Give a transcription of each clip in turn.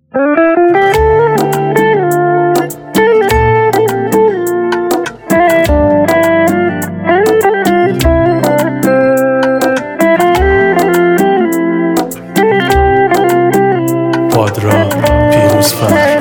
پادرا پیروزفر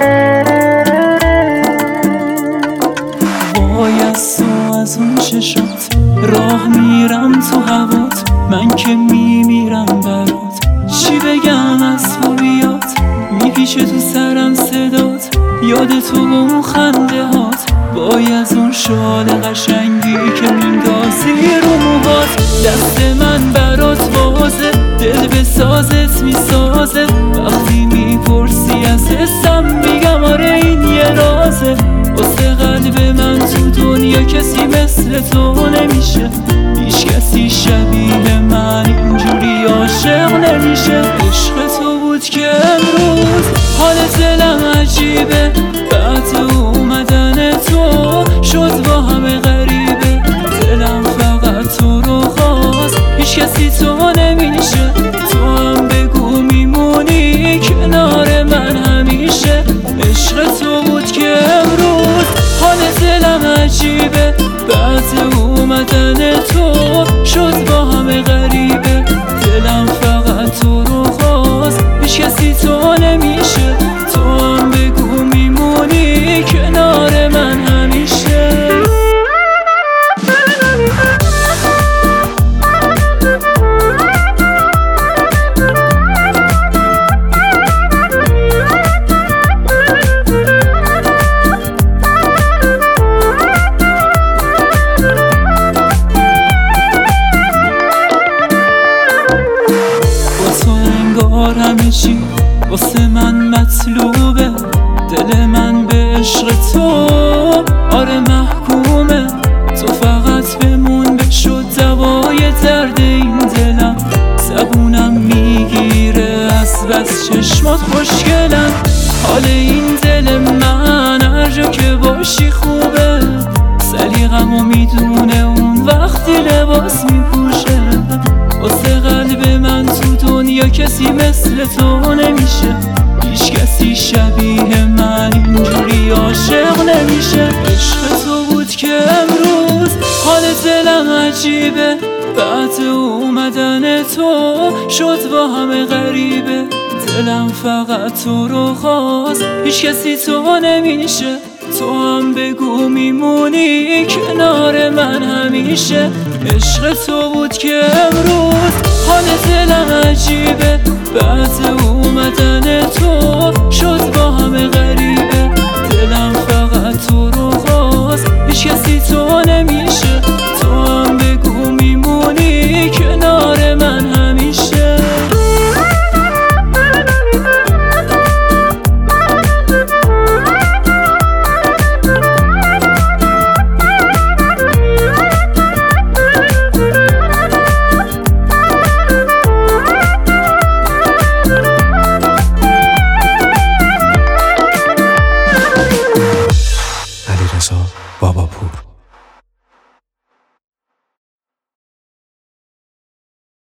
وای از تو از اون چشات راه میرم تو هوات، من که میمیرم برات. چی بگم از خوبیات، میپیچه تو سرم صدات، یاد تو و اون خنده هات. وای از اون شال قشنگی که میندازی رو موهات. دست من برات بازه، دل به سازت میسازه. وقتی میپرسی از حسم میگم آره این یه رازه. واسه قلب من تو دنیا کسی مثل تو نمیشه، هیچ کسی شبیه من اینجوری عاشق نمیشه. عشق تو بود که امروز حال دلم عجیبه، بعد اومدن تو شد با همه غریبه. دلم فقط تو رو خواست، هیچ کسی تو نمیشه. تو هم بگو میمونی کنار من همیشه. عشق تو بود که امروز حال دلم عجیبه، بعد اومدن تو شد با همه غریبه. دلم فقط تو رو خواست، هیچ کسی تو نمیشه. تو هم بگو میمونی کنار من همیشه. همه چی واسه من مطلوبه، دل من به عشق تو آره محکومه. تو فقط بمون بشو دوای درد این دلم. زبونم میگیره از بس چشمات خوشگلم. حال این دل من هر جا که باشی خوبه. سلیقمو میدونه اون وقتی لباس میپوشه. واسه قلب من تو دنیا کسی مثل تو نمیشه، هیچ کسی شبیه من اینجوری عاشق نمیشه. عشق تو بود که امروز حال دلم عجیبه، بعد اومدن تو شد با همه غریبه. دلم فقط تو رو خواست، هیچ کسی تو نمیشه. تو هم بگو میمونی کنار من همیشه. عشق تو بود که امروز حال دلم عجیبه، بعد اومدن تو